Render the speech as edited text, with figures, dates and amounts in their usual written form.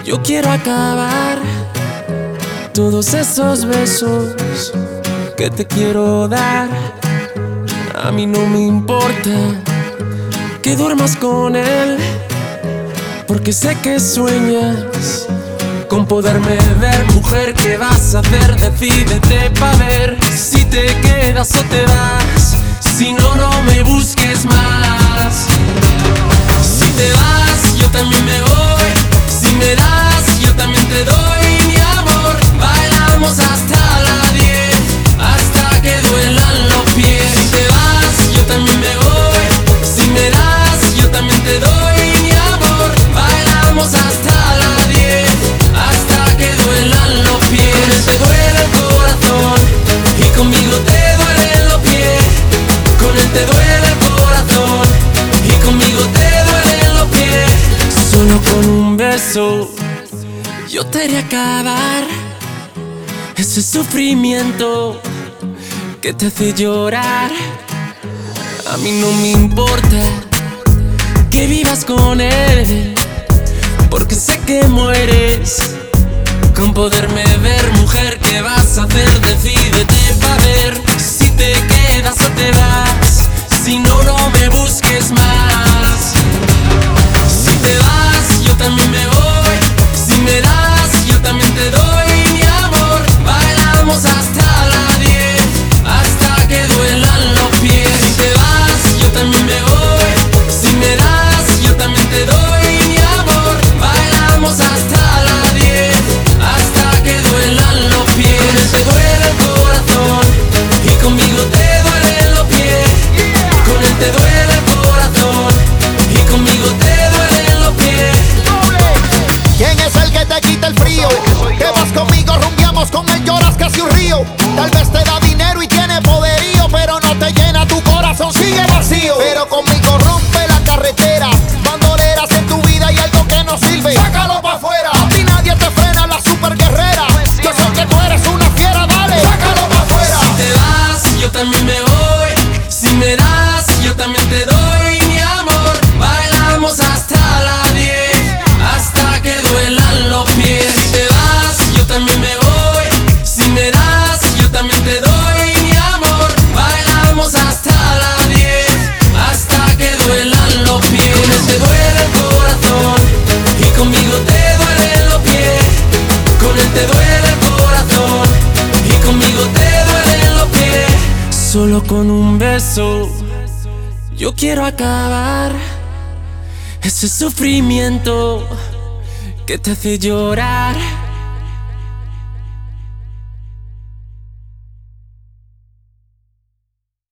Yo quiero acabar todos esos besos que te quiero dar. A mí no me importa que duermas con él, porque sé que sueñas con poderme ver. Mujer, ¿qué vas a hacer? Decídete pa' ver si te quedas o te vas. Si no, no me busques más. Si te vas, yo también me voy. Si me das, yo también te doy. Mi amor, bailamos hasta las 10, hasta que duelan los pies. Si te vas, yo también me voy. Si me das, yo también te doy. Mi amor, bailamos hasta las 10, hasta que duelan los pies. Con él te duele el corazón y conmigo te duelen los pies. Con él te duele el corazón y conmigo te duelen los pies. Solo con un beso yo te haré acabar ese sufrimiento que te hace llorar. A mí no me importa que vivas con él, porque sé que mueres con poderme ver. Mujer, ¿qué vas a hacer? Decídete pa' ver si te quedas o te vas. Si no, no me busques más. Si te vas, yo también me voy. Si me das, yo también te doy. Mi amor, bailamos hasta las 10, hasta que duelan los pies. Si te vas, yo también me voy. Si me das, yo también te doy. Mi amor, bailamos hasta las 10, hasta que duelan los pies. Con él te duele el corazón y conmigo te duelen los pies. Con él te duele el corazón y conmigo te duelen los pies. ¿Quién es el que te quita el frío? Que vas conmigo, rumbiamos, con él lloras casi un río. Tal vez te da dinero y tiene poderío, pero no te llena, tu corazón sigue vacío. Pero conmigo rompe la carretera, bandoleras en tu vida y algo que no sirve, sácalo pa' afuera. A ti nadie te frena, la super guerrera. Yo sé que tú eres una fiera, dale, sácalo pa' afuera. Si te vas, yo también me voy. Si me das, yo también te doy. Mi amor, bailamos hasta las 10, hasta que duelan los pies. Si te vas, yo también me voy. Si me das, yo también te doy. Mi amor, bailamos hasta las 10, hasta que duelan los pies. Con él te duele el corazón y conmigo te duelen los pies. Con él te duele el corazón y conmigo te duelen los pies. Solo con un beso yo quiero acabar ese sufrimiento que te hace llorar.